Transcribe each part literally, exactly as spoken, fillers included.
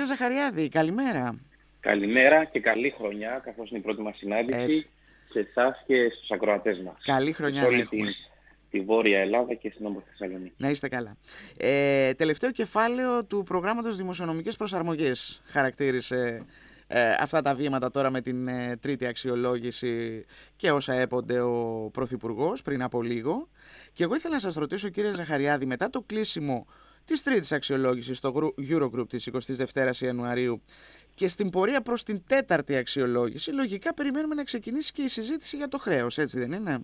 Κύριε Ζαχαριάδη, καλημέρα. Καλημέρα και καλή χρονιά, καθώς είναι η πρώτη μας συνάντηση, Έτσι. σε εσάς και στους ακροατές μας. Καλή χρονιά σε όλη να έχουμε. την, τη Βόρεια Ελλάδα και στην όμορφη Θεσσαλονίκη. Να είστε καλά. Ε, τελευταίο κεφάλαιο του προγράμματος Δημοσιονομικής Προσαρμογής χαρακτήρισε ε, αυτά τα βήματα τώρα με την ε, τρίτη αξιολόγηση και όσα έπονται ο Πρωθυπουργός πριν από λίγο. Και εγώ ήθελα να σας ρωτήσω, κύριε Ζαχαριάδη, μετά το κλείσιμο της τρίτης αξιολόγησης στο Eurogroup της εικοστής δεύτερης Ιανουαρίου και στην πορεία προς την τέταρτη αξιολόγηση, λογικά περιμένουμε να ξεκινήσει και η συζήτηση για το χρέος, έτσι δεν είναι?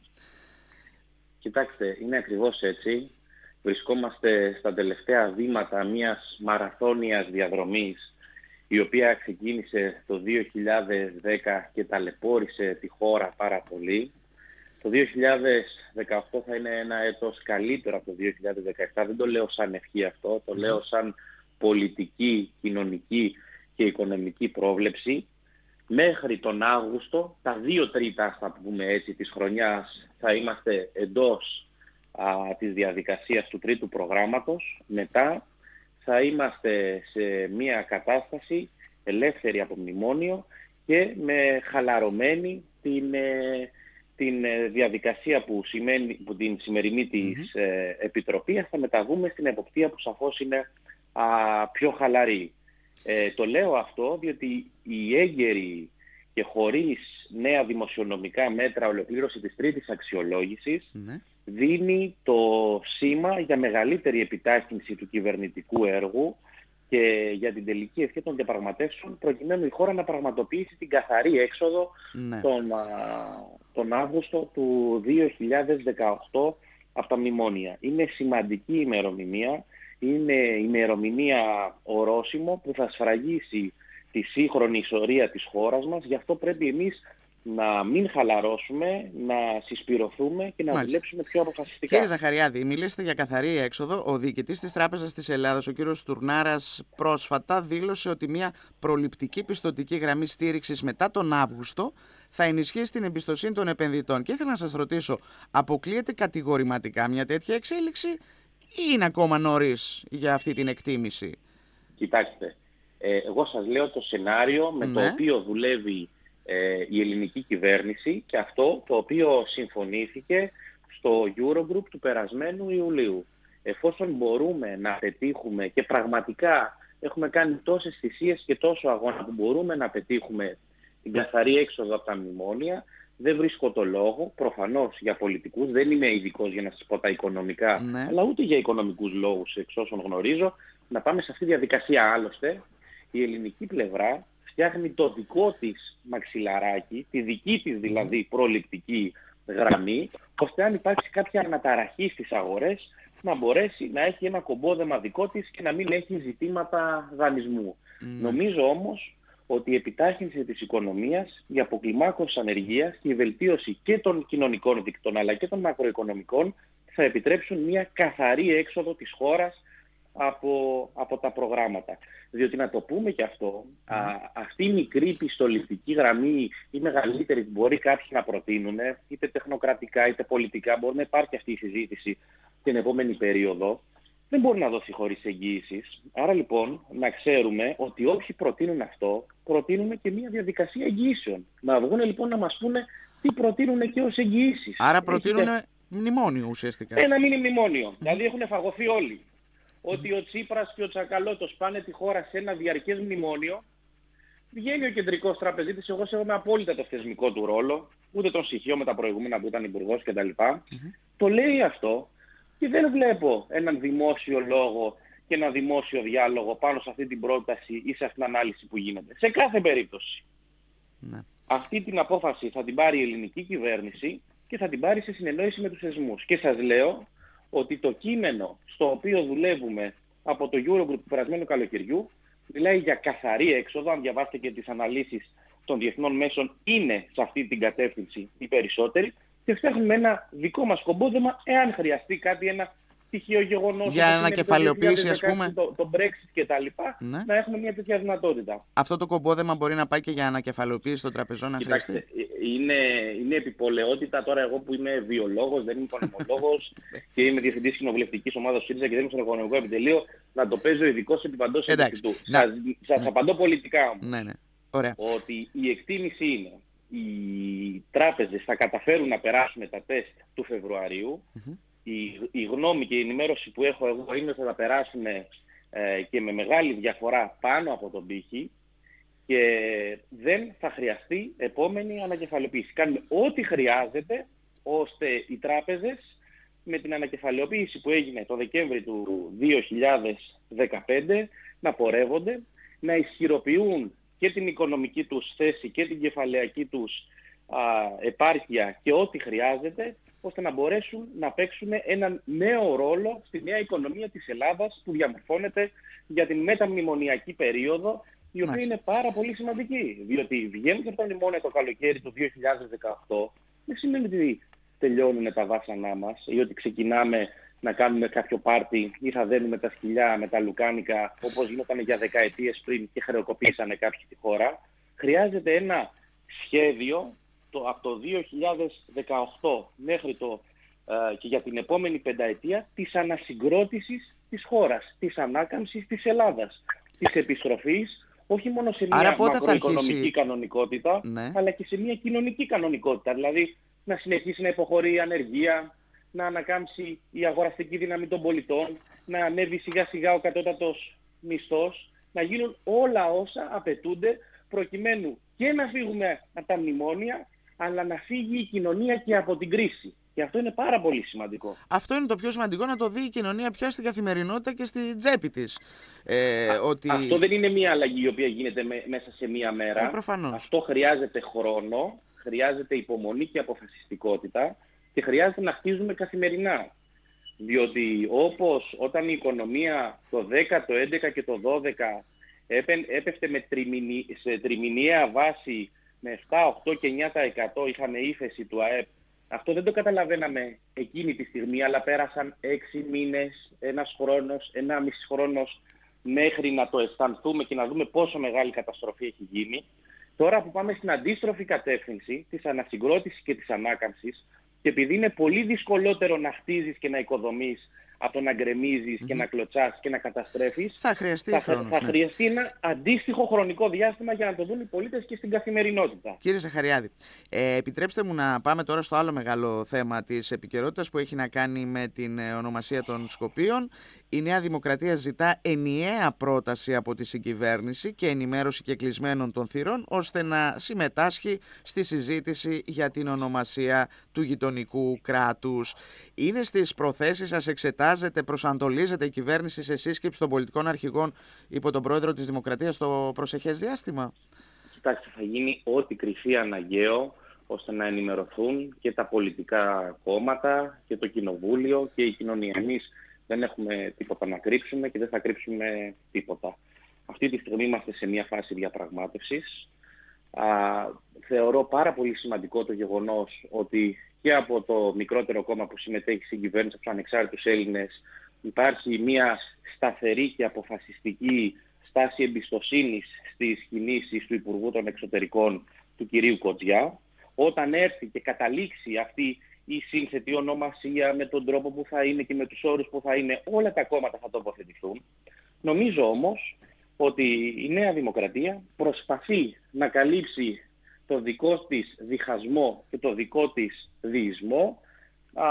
Κοιτάξτε, είναι ακριβώς έτσι. Βρισκόμαστε στα τελευταία βήματα μιας μαραθώνιας διαδρομής, η οποία ξεκίνησε το δύο χιλιάδες δέκα και ταλαιπώρησε τη χώρα πάρα πολύ. Το δύο χιλιάδες δεκαοκτώ θα είναι ένα έτος καλύτερο από το δύο χιλιάδες δεκαεπτά. Δεν το λέω σαν ευχή αυτό, το λέω σαν πολιτική, κοινωνική και οικονομική πρόβλεψη. Μέχρι τον Αύγουστο, τα δύο τρίτα, θα πούμε έτσι, της χρονιάς θα είμαστε εντός α, της διαδικασίας του τρίτου προγράμματος. Μετά θα είμαστε σε μια κατάσταση ελεύθερη από μνημόνιο και με χαλαρωμένη την, ε, την ε, διαδικασία που, σημαίνει, που την σημερινή της ε, Επιτροπή. Θα μεταβούμε στην εποπτεία που σαφώς είναι α, πιο χαλαρή. Ε, το λέω αυτό διότι η έγκαιρη και χωρίς νέα δημοσιονομικά μέτρα ολοκλήρωση της τρίτης αξιολόγησης mm-hmm. δίνει το σήμα για μεγαλύτερη επιτάχυνση του κυβερνητικού έργου και για την τελική ευχή των διαπραγματεύσεων, προκειμένου η χώρα να πραγματοποιήσει την καθαρή έξοδο mm-hmm. τον, α, τον Αύγουστο του δύο χιλιάδες δεκαοκτώ από τα μνημόνια. Είναι σημαντική ημερομηνία. Είναι ημερομηνία ορόσημο που θα σφραγίσει τη σύγχρονη ιστορία της χώρας μας. Γι' αυτό πρέπει εμείς να μην χαλαρώσουμε, να συσπυρωθούμε και να Μάλιστα. δουλέψουμε πιο αποφασιστικά. Κύριε Ζαχαριάδη, μιλήσετε για καθαρή έξοδο. Ο διοικητής της Τράπεζας της Ελλάδας, ο κύριος Τουρνάρας, πρόσφατα δήλωσε ότι μια προληπτική πιστωτική γραμμή στήριξης μετά τον Αύγουστο θα ενισχύσει την εμπιστοσύνη των επενδυτών. Και ήθελα να σας ρωτήσω, αποκλείεται κατηγορηματικά μια τέτοια εξέλιξη ή είναι ακόμα νωρίς για αυτή την εκτίμηση? Κοιτάξτε, ε, εγώ σας λέω το σενάριο με ναι. το οποίο δουλεύει ε, η ελληνική κυβέρνηση και αυτό το οποίο συμφωνήθηκε στο Eurogroup του περασμένου Ιουλίου. Εφόσον μπορούμε να πετύχουμε και πραγματικά έχουμε κάνει τόσες θυσίες και τόσο αγώνα που μπορούμε να πετύχουμε την καθαρή έξοδο από τα μνημόνια, δεν βρίσκω το λόγο, προφανώς για πολιτικούς, δεν είμαι ειδικός για να σας πω τα οικονομικά, ναι. αλλά ούτε για οικονομικούς λόγους εξ όσων γνωρίζω, να πάμε σε αυτή τη διαδικασία. Άλλωστε, η ελληνική πλευρά φτιάχνει το δικό της μαξιλαράκι, τη δική της δηλαδή προληπτική γραμμή, ώστε αν υπάρξει κάποια αναταραχή στις αγορές, να μπορέσει να έχει ένα κομπόδεμα δικό της και να μην έχει ζητήματα δανεισμού. Mm. Νομίζω όμως ότι η επιτάχυνση της οικονομίας, η αποκλιμάκωση ανεργίας και η βελτίωση και των κοινωνικών δικτών αλλά και των μακροοικονομικών θα επιτρέψουν μια καθαρή έξοδο της χώρας από, από τα προγράμματα. Διότι να το πούμε και αυτό, mm. α, αυτή η μικρή πιστοληπτική γραμμή ή μεγαλύτερη που μπορεί κάποιοι να προτείνουν, είτε τεχνοκρατικά είτε πολιτικά, μπορεί να υπάρχει αυτή η συζήτηση την επόμενη περίοδο, δεν μπορεί να δώσει χωρίς εγγύησεις. Άρα λοιπόν να ξέρουμε ότι όποιοι προτείνουν αυτό, προτείνουν και μια διαδικασία εγγυήσεων. Να βγουν λοιπόν να μας πούνε τι προτείνουν και ως εγγυήσεις. Άρα προτείνουν Έχετε... μνημόνιο ουσιαστικά. Ένα μήνυ μνημόνιο. Mm. Δηλαδή έχουν φαγωθεί όλοι. Mm. Ότι ο Τσίπρας και ο Τσακαλώτος πάνε τη χώρα σε ένα διαρκές μνημόνιο. Βγαίνει ο κεντρικός τραπεζίτης, εγώ σέβομαι απόλυτα το θεσμικό του ρόλο, ούτε τον συγχύω με τα προηγούμενα που ήταν υπουργός κτλ. Mm-hmm. Το λέει αυτό. Και δεν βλέπω έναν δημόσιο λόγο και ένα δημόσιο διάλογο πάνω σε αυτή την πρόταση ή σε αυτήν την ανάλυση που γίνεται. Σε κάθε περίπτωση. Ναι. Αυτή την απόφαση θα την πάρει η ελληνική κυβέρνηση και θα την πάρει σε συνεννόηση με τους θεσμούς. Και σας λέω ότι το κείμενο στο οποίο δουλεύουμε από το Eurogroup του περασμένου καλοκαιριού μιλάει για καθαρή έξοδο. Αν διαβάσετε και τις αναλύσεις των διεθνών μέσων, είναι σε αυτή την κατεύθυνση οι περισσότεροι. Και φτιάχνουμε ένα δικό μας κομπόδεμα εάν χρειαστεί κάτι, ένα τυχαίο γεγονός. Για ανακεφαλαιοποίηση, ας πούμε. Το, το Brexit και τα λοιπά, ναι. να έχουμε μια τέτοια δυνατότητα. Αυτό το κομπόδεμα μπορεί να πάει και για ανακεφαλαιοποίηση των τραπεζών, να Κοιτάξτε, χρειαστεί. Είναι, είναι επιπολαιότητα. Τώρα εγώ που είμαι βιολόγος, δεν είμαι οικονομολόγος και είμαι διευθυντής κοινοβουλευτικής ομάδας ΣΥΡΙΖΑ και δεν είμαι στο οικονομικό επιτελείο, να το παίζω ειδικός επιπαντός επιστητού. Σας, σας ναι. απαντώ πολιτικά όμως. Ναι, ναι. Ωραία. Ότι η εκτίμηση είναι οι τράπεζες θα καταφέρουν να περάσουν τα τεστ του Φεβρουαρίου. Mm-hmm. Η, η γνώμη και η ενημέρωση που έχω εγώ είναι ότι θα τα περάσουν ε, και με μεγάλη διαφορά πάνω από τον πύχη και δεν θα χρειαστεί επόμενη ανακεφαλαιοποίηση. Κάνουμε ό,τι χρειάζεται ώστε οι τράπεζες με την ανακεφαλαιοποίηση που έγινε το Δεκέμβρη του δύο χιλιάδες δεκαπέντε να πορεύονται, να ισχυροποιούν και την οικονομική τους θέση και την κεφαλαιακή τους α, επάρκεια και ό,τι χρειάζεται, ώστε να μπορέσουν να παίξουν έναν νέο ρόλο στη νέα οικονομία της Ελλάδας που διαμορφώνεται για την μεταμνημονιακή περίοδο, η οποία Μάλιστα. είναι πάρα πολύ σημαντική. Διότι βγαίνουν από τα μνημόνια το καλοκαίρι του δύο χιλιάδες δεκαοκτώ, δεν σημαίνει ότι τελειώνουν τα βάσανά μας ή ότι ξεκινάμε να κάνουμε κάποιο πάρτι ή θα δένουμε τα σκυλιά με τα λουκάνικα όπως γινόταν για δεκαετίες πριν και χρεοκοπήσανε κάποιοι τη χώρα. Χρειάζεται ένα σχέδιο το, από το δύο χιλιάδες δεκαοκτώ μέχρι το ε, και για την επόμενη πενταετία της ανασυγκρότησης της χώρας, της ανάκαμψης της Ελλάδας, της επιστροφής όχι μόνο σε μια μακροοικονομική αρχίσει... κανονικότητα, ναι. αλλά και σε μια κοινωνική κανονικότητα. Δηλαδή να συνεχίσει να υποχωρεί η ανεργία, να ανακάμψει η αγοραστική δύναμη των πολιτών, να ανέβει σιγά σιγά ο κατώτατος μισθός, να γίνουν όλα όσα απαιτούνται προκειμένου και να φύγουμε από τα μνημόνια, αλλά να φύγει η κοινωνία και από την κρίση. Και αυτό είναι πάρα πολύ σημαντικό. Αυτό είναι το πιο σημαντικό, να το δει η κοινωνία πια στην καθημερινότητα και στη τσέπη της. Ε, Α, ότι... Αυτό δεν είναι μια αλλαγή η οποία γίνεται με, μέσα σε μία μέρα. Ε, προφανώς. Αυτό χρειάζεται χρόνο, χρειάζεται υπομονή και αποφασιστικότητα και χρειάζεται να χτίζουμε καθημερινά. Διότι όπως όταν η οικονομία το δέκα, το έντεκα και το δώδεκα έπεφτε με τριμηνι, σε τριμηνιαία βάση με επτά, οκτώ και εννιά τοις εκατό είχαμε ύφεση του ΑΕΠ, αυτό δεν το καταλαβαίναμε εκείνη τη στιγμή, αλλά πέρασαν έξι μήνες, ένας χρόνος, ένα μισή χρόνος μέχρι να το αισθανθούμε και να δούμε πόσο μεγάλη καταστροφή έχει γίνει. Τώρα που πάμε στην αντίστροφη κατεύθυνση της ανασυγκρότησης και της ανάκαμψης, και επειδή είναι πολύ δυσκολότερο να χτίζεις και να οικοδομείς από το να γκρεμίζεις mm-hmm. και να κλωτσάς και να καταστρέφεις, θα χρειαστεί, θα, χρόνος, θα ναι. χρειαστεί ένα αντίστοιχο χρονικό διάστημα για να το δουν οι πολίτες και στην καθημερινότητα. Κύριε Ζαχαριάδη, ε, επιτρέψτε μου να πάμε τώρα στο άλλο μεγάλο θέμα της επικαιρότητας που έχει να κάνει με την ονομασία των Σκοπίων. Η Νέα Δημοκρατία ζητά ενιαία πρόταση από τη συγκυβέρνηση και ενημέρωση και κλεισμένων των θυρών, ώστε να συμμετάσχει στη συζήτηση για την ονομασία του γειτονικού κράτους. Είναι στις προθέσεις σας, εξετάζετε, προσανατολίζετε η κυβέρνηση σε σύσκεψη των πολιτικών αρχηγών υπό τον πρόεδρο της Δημοκρατίας στο προσεχές διάστημα? Κοιτάξτε, θα γίνει ό,τι κρυφεί αναγκαίο ώστε να ενημερωθούν και τα πολιτικά κόμματα και το κοινοβούλιο και η κοινωνία. Εμείς δεν έχουμε τίποτα να κρύψουμε και δεν θα κρύψουμε τίποτα. Αυτή τη στιγμή είμαστε σε μια φάση διαπραγμάτευσης. Α, θεωρώ πάρα πολύ σημαντικό το γεγονός ότι και από το μικρότερο κόμμα που συμμετέχει στην κυβέρνηση, από τους ανεξάρτητους Έλληνες, υπάρχει μια σταθερή και αποφασιστική στάση εμπιστοσύνης στις κινήσεις του Υπουργού των Εξωτερικών, του κυρίου Κοτζιά. Όταν έρθει και καταλήξει αυτή η σύνθετη ονομασία με τον τρόπο που θα είναι και με τους όρους που θα είναι, όλα τα κόμματα θα τοποθετηθούν. Νομίζω όμως ότι η Νέα Δημοκρατία προσπαθεί να καλύψει το δικό της διχασμό και το δικό της διεισμό α,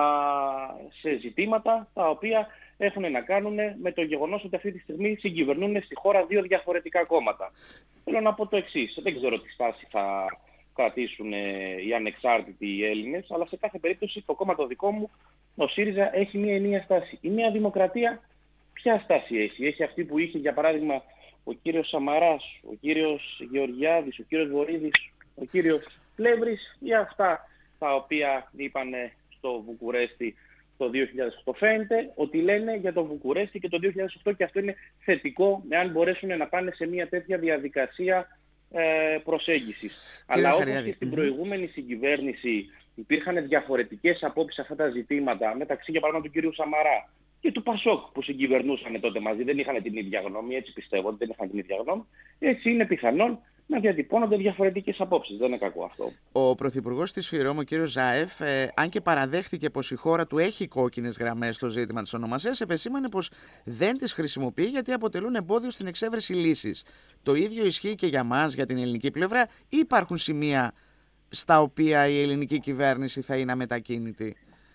σε ζητήματα τα οποία έχουν να κάνουν με το γεγονός ότι αυτή τη στιγμή συγκυβερνούν στη χώρα δύο διαφορετικά κόμματα. Θέλω να πω το εξής, δεν ξέρω τι στάση θα κρατήσουν οι ανεξάρτητοι οι Έλληνες, αλλά σε κάθε περίπτωση το κόμμα το δικό μου, ο ΣΥΡΙΖΑ, έχει μια ενιαία στάση. Η Νέα Δημοκρατία ποια στάση έχει? Έχει αυτή που είχε για παράδειγμα ο κύριος Σαμαράς, ο κύριος Γεωργιάδης, ο κύριος Βορίδης, ο κύριος Πλεύρης, ή αυτά τα οποία είπαν στο Βουκουρέστι το δύο χιλιάδες οκτώ? Φαίνεται ότι λένε για το Βουκουρέστι και το δύο χιλιάδες οκτώ και αυτό είναι θετικό, εάν μπορέσουν να πάνε σε μια τέτοια διαδικασία ε, προσέγγισης. Αλλά όπως και στην προηγούμενη συγκυβέρνηση υπήρχαν διαφορετικές απόψεις σε αυτά τα ζητήματα, μεταξύ για παράδειγμα του κυρίου Σαμαρά και του Πασόκ που συγκυβερνούσαν τότε μαζί. Δεν είχαν την ίδια γνώμη, έτσι πιστεύω ότι δεν είχαν την ίδια γνώμη. Έτσι είναι πιθανόν να διατυπώνονται διαφορετικές απόψεις. Δεν είναι κακό αυτό. Ο Πρωθυπουργός της ΦΥΡΟΜ, ο κύριος Ζάεφ, ε, αν και παραδέχτηκε πως η χώρα του έχει κόκκινες γραμμές στο ζήτημα της ονομασίας, επεσήμανε πως δεν τις χρησιμοποιεί γιατί αποτελούν εμπόδιο στην εξέβρεση λύσης. Το ίδιο ισχύει και για μας, για την ελληνική πλευρά, ή υπάρχουν σημεία στα οποία η ελληνική κυβέρνηση θα είναι αμετακίνητη?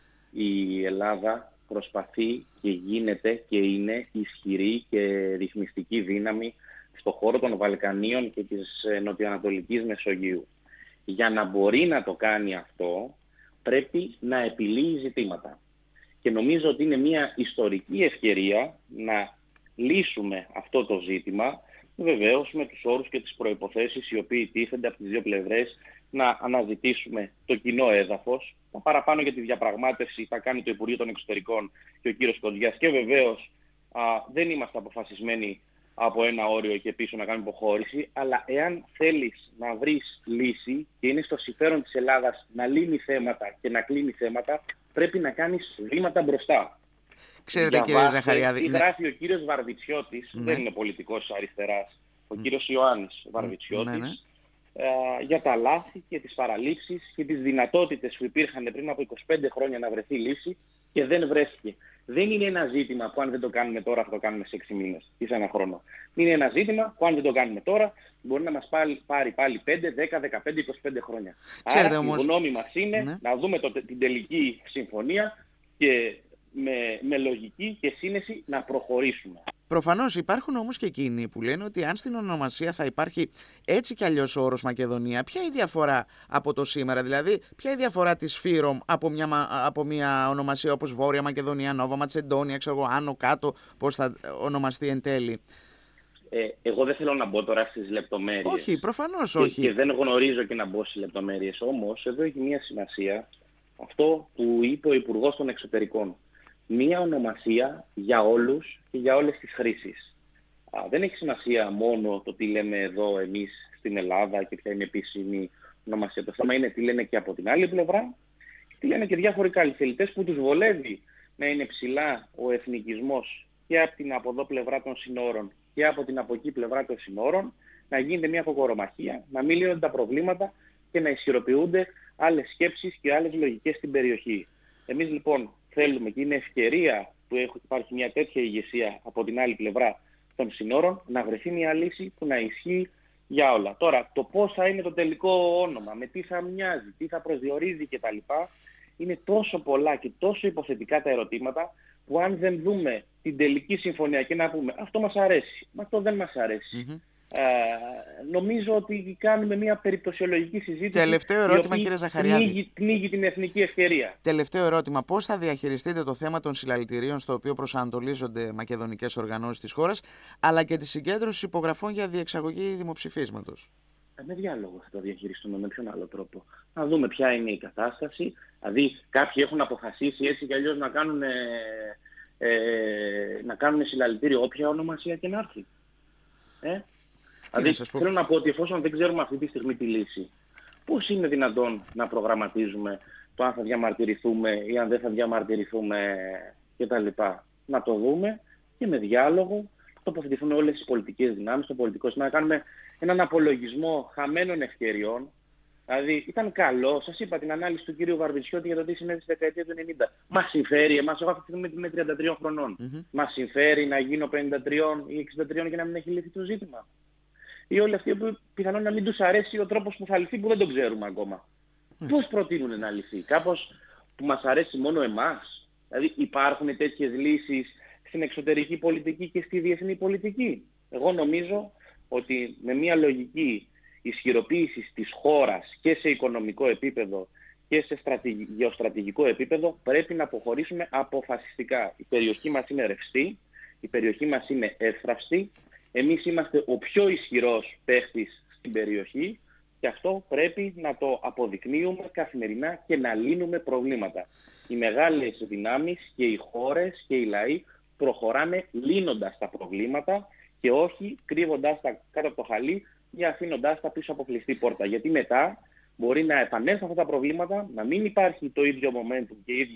Η Ελλάδα προσπαθεί και γίνεται και είναι ισχυρή και ρυθμιστική δύναμη στο χώρο των Βαλκανίων και της νοτιοανατολικής Μεσογείου. Για να μπορεί να το κάνει αυτό, πρέπει να επιλύει ζητήματα. Και νομίζω ότι είναι μια ιστορική ευκαιρία να λύσουμε αυτό το ζήτημα, βεβαίως με τους όρους και τις προϋποθέσεις οι οποίοι τίθενται από τις δύο πλευρές, να αναζητήσουμε το κοινό έδαφος. Τα παραπάνω για τη διαπραγμάτευση θα κάνει το Υπουργείο των Εξωτερικών και ο κύριος Κοντζιάς, και βεβαίως α, δεν είμαστε αποφασισμένοι από ένα όριο και πίσω να κάνουμε υποχώρηση, αλλά εάν θέλεις να βρεις λύση και είναι στο συμφέρον της Ελλάδας να λύνει θέματα και να κλείνει θέματα, πρέπει να κάνεις βήματα μπροστά. Ξέρετε, κύριε Ζαχαριάδη, τι ναι. γράφει ο κύριος Βαρβιτσιώτης, ναι. δεν είναι πολιτικός αριστεράς, ο κύριος Ιωάννης Βαρβιτσιώτης, ναι, ναι. Ε, για τα λάθη και τις παραλήψεις και τις δυνατότητες που υπήρχαν πριν από είκοσι πέντε χρόνια να βρεθεί λύση και δεν βρέθηκε. Δεν είναι ένα ζήτημα που αν δεν το κάνουμε τώρα θα το κάνουμε σε έξι μήνες ή σε ένα χρόνο. Είναι ένα ζήτημα που αν δεν το κάνουμε τώρα μπορεί να μας πάρει, πάρει πάλι πέντε, δέκα, δεκαπέντε, είκοσι πέντε χρόνια. Ξέρετε, Άρα όμως, η γνώμη μας είναι ναι. να δούμε το, την τελική συμφωνία και με, με λογική και σύνεση να προχωρήσουμε. Προφανώς υπάρχουν όμως και εκείνοι που λένε ότι αν στην ονομασία θα υπάρχει έτσι κι αλλιώς ο όρος Μακεδονία, ποια είναι η διαφορά από το σήμερα? Δηλαδή, ποια είναι η διαφορά της ΦΥΡΟΜ από μια, από μια ονομασία όπως Βόρεια Μακεδονία, Νόβα Ματσεντόνια, ξέρω εγώ, άνω κάτω, πώς θα ονομαστεί εν τέλει? Ε, εγώ δεν θέλω να μπω τώρα στις λεπτομέρειες. Όχι, προφανώς και, όχι. Και δεν γνωρίζω και να μπω στις λεπτομέρειες. Όμως, εδώ έχει μια σημασία αυτό που είπε ο Υπουργός των Εξωτερικών. Μία ονομασία για όλους και για όλες τις χρήσεις. Α, δεν έχει σημασία μόνο το τι λέμε εδώ εμείς στην Ελλάδα και ποια είναι η επίσημη ονομασία. Το θέμα είναι τι λένε και από την άλλη πλευρά και τι λένε και διάφοροι καλλιτελητές που τους βολεύει να είναι ψηλά ο εθνικισμός και από την από εδώ πλευρά των συνόρων και από την από εκεί πλευρά των συνόρων, να γίνεται μια κοκορομαχία, να μην λύνονται τα προβλήματα και να ισχυροποιούνται άλλες σκέψεις και άλλες λογικές στην περιοχή. Εμείς λοιπόν θέλουμε και είναι ευκαιρία που υπάρχει μια τέτοια ηγεσία από την άλλη πλευρά των συνόρων να βρεθεί μια λύση που να ισχύει για όλα. Τώρα, το πώς θα είναι το τελικό όνομα, με τι θα μοιάζει, τι θα προσδιορίζει κτλ. Είναι τόσο πολλά και τόσο υποθετικά τα ερωτήματα που αν δεν δούμε την τελική συμφωνία και να πούμε αυτό μας αρέσει, αυτό δεν μας αρέσει. Mm-hmm. Ε, νομίζω ότι κάνουμε μια περιπτωσιολογική συζήτηση. Τελευταίο ερώτημα, κύριε Ζαχαριάδη. Πνίγει, πνίγει την εθνική ευκαιρία. Τελευταίο ερώτημα. Πώς θα διαχειριστείτε το θέμα των συλλαλητηρίων στο οποίο προσανατολίζονται μακεδονικές οργανώσεις της χώρας, αλλά και τη συγκέντρωση υπογραφών για διεξαγωγή δημοψηφίσματος? Ε, με διάλογο θα το διαχειριστούμε, με ποιον άλλο τρόπο. Να δούμε ποια είναι η κατάσταση. Δηλαδή κάποιοι έχουν αποφασίσει έτσι κι αλλιώς να κάνουν, ε, ε, να κάνουν συλλαλητήριο όποια ονομασία και να έρθει. Ε? Δηλαδή να θέλω να πω ότι εφόσον δεν ξέρουμε αυτή τη στιγμή τη λύση, πώς είναι δυνατόν να προγραμματίζουμε το αν θα διαμαρτυρηθούμε ή αν δεν θα διαμαρτυρηθούμε κτλ. Να το δούμε και με διάλογο τοποθετηθούν όλες τις πολιτικές δυνάμεις, το πολιτικό σύστημα, να κάνουμε έναν απολογισμό χαμένων ευκαιριών. Δηλαδή ήταν καλό, σας είπα την ανάλυση του κυρίου Βαρβιτσιώτη για το τι συνέβη στη δεκαετία του ενενήντα. Μας συμφέρει εμάς, εγώ αυτή τη στιγμή είμαι τριάντα τριών χρονών. Mm-hmm. Μας συμφέρει να γίνω πενήντα τρία ή εξήντα τρία και να μην έχει λυθεί το ζήτημα? Ή όλοι αυτοί που πιθανόν να μην τους αρέσει ο τρόπος που θα λυθεί που δεν τον ξέρουμε ακόμα. Mm. Πώς προτείνουν να λυθεί? Κάπως που μας αρέσει μόνο εμάς? Δηλαδή υπάρχουν τέτοιες λύσεις στην εξωτερική πολιτική και στη διεθνή πολιτική? Εγώ νομίζω ότι με μια λογική ισχυροποίησης της χώρας και σε οικονομικό επίπεδο και σε στρατηγ... γεωστρατηγικό επίπεδο πρέπει να αποχωρήσουμε αποφασιστικά. Η περιοχή μας είναι ρευστή, η περιοχή μας είναι εύθραυστη. Εμείς είμαστε ο πιο ισχυρός παίχτης στην περιοχή και αυτό πρέπει να το αποδεικνύουμε καθημερινά και να λύνουμε προβλήματα. Οι μεγάλες δυνάμεις και οι χώρες και οι λαοί προχωράνε λύνοντας τα προβλήματα και όχι κρύβοντας τα κάτω από το χαλί ή αφήνοντάς τα πίσω από κλειστή πόρτα. Γιατί μετά μπορεί να επανέλθουν αυτά τα προβλήματα, να μην υπάρχει το ίδιο momentum και η ίδια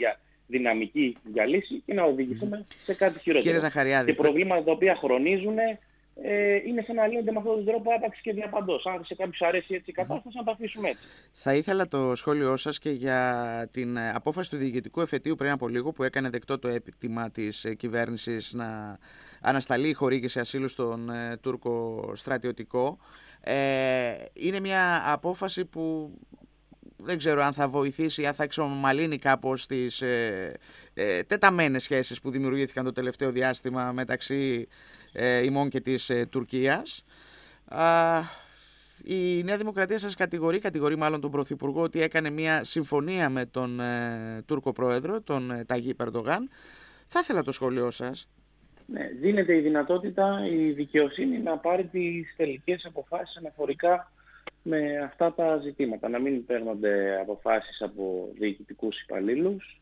δυναμική για λύση και να οδηγηθούμε mm-hmm. σε κάτι χειρότερο. Κύριε Ζαχαριάδη, και προβλήματα τα οποία χρονίζουν ε, είναι σαν να λύνονται με αυτόν τον τρόπο άπαξ και διαπαντός. Αν σε κάποιους αρέσει έτσι η κατάσταση, να το αφήσουμε έτσι. Θα ήθελα το σχόλιο σας και για την απόφαση του Διοικητικού Εφετείου πριν από λίγο, που έκανε δεκτό το αίτημα της κυβέρνησης να ανασταλεί η χορήγηση ασύλου στον ε, Τούρκο στρατιωτικό. Ε, είναι μια απόφαση που δεν ξέρω αν θα βοηθήσει, αν θα εξομαλύνει κάπως τις ε, ε, τεταμένες σχέσεις που δημιουργήθηκαν το τελευταίο διάστημα μεταξύ ε, ημών και της ε, Τουρκίας. Α, η Νέα Δημοκρατία σας κατηγορεί, κατηγορεί μάλλον τον Πρωθυπουργό, ότι έκανε μια συμφωνία με τον ε, Τούρκο Πρόεδρο, τον ε, Ταγίπ Ερντογάν. Θα ήθελα το σχόλιο σας. Ναι, δίνεται η δυνατότητα η δικαιοσύνη να πάρει τις τελικές αποφάσεις αναφορικά με αυτά τα ζητήματα, να μην παίρνονται αποφάσεις από διοικητικούς υπαλλήλους.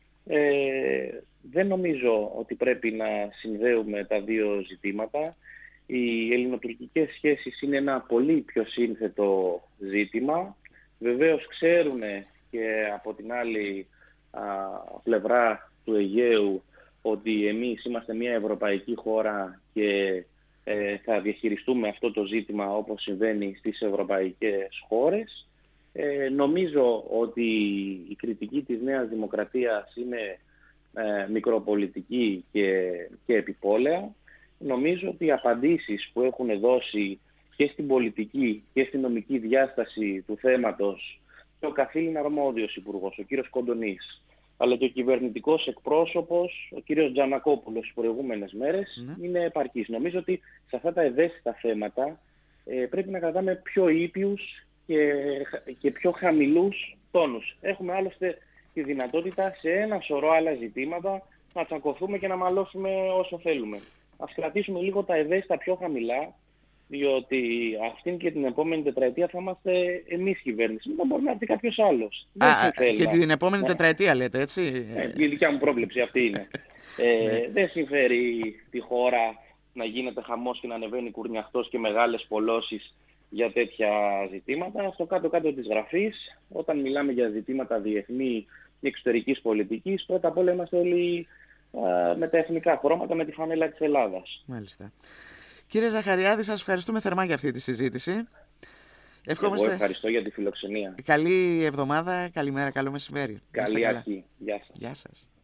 Ε, δεν νομίζω ότι πρέπει να συνδέουμε τα δύο ζητήματα. Οι ελληνοτουρκικές σχέσεις είναι ένα πολύ πιο σύνθετο ζήτημα. Βεβαίως ξέρουν και από την άλλη α, πλευρά του Αιγαίου ότι εμείς είμαστε μια ευρωπαϊκή χώρα και ε, θα διαχειριστούμε αυτό το ζήτημα όπως συμβαίνει στις ευρωπαϊκές χώρες. Ε, νομίζω ότι η κριτική της Νέας Δημοκρατίας είναι ε, μικροπολιτική και, και επιπόλαια. Νομίζω ότι οι απαντήσεις που έχουν δώσει και στην πολιτική και στην νομική διάσταση του θέματος και ο καθήλυνα αρμόδιος υπουργός, ο κύριος Κοντονής, αλλά και ο κυβερνητικός εκπρόσωπος, ο κύριος Τζανακόπουλος, τις προηγούμενες μέρες, mm. είναι επαρκής. Νομίζω ότι σε αυτά τα ευαίσθητα θέματα ε, πρέπει να κρατάμε πιο ήπιους και, και πιο χαμηλούς τόνους. Έχουμε άλλωστε τη δυνατότητα σε ένα σωρό άλλα ζητήματα να τσακωθούμε και να μαλώσουμε όσο θέλουμε. Ας κρατήσουμε λίγο τα ευαίσθητα πιο χαμηλά, διότι αυτήν και την επόμενη τετραετία θα είμαστε εμείς κυβέρνηση. Δεν μπορεί να έρθει κάποιος άλλος. Α, δεν και την επόμενη ναι. τετραετία λέτε, έτσι. Ε, η δικιά μου πρόβλεψη αυτή είναι. ε, ναι. Δεν συμφέρει τη χώρα να γίνεται χαμός και να ανεβαίνει κουρνιαχτός και μεγάλες πολλώσεις για τέτοια ζητήματα. Στο κάτω-κάτω της γραφής, όταν μιλάμε για ζητήματα διεθνή και εξωτερικής πολιτικής, πρώτα απ' όλα είμαστε όλοι α, με τα εθνικά χρώματα, με τη φανέλα της Ελλάδας. Μάλιστα. Κύριε Ζαχαριάδη, σας ευχαριστούμε θερμά για αυτή τη συζήτηση. Ευχόμαστε... Εγώ ευχαριστώ για τη φιλοξενία. Καλή εβδομάδα, καλημέρα, καλό μεσημέρι. Καλή αρχή. Γεια σας. Γεια σας.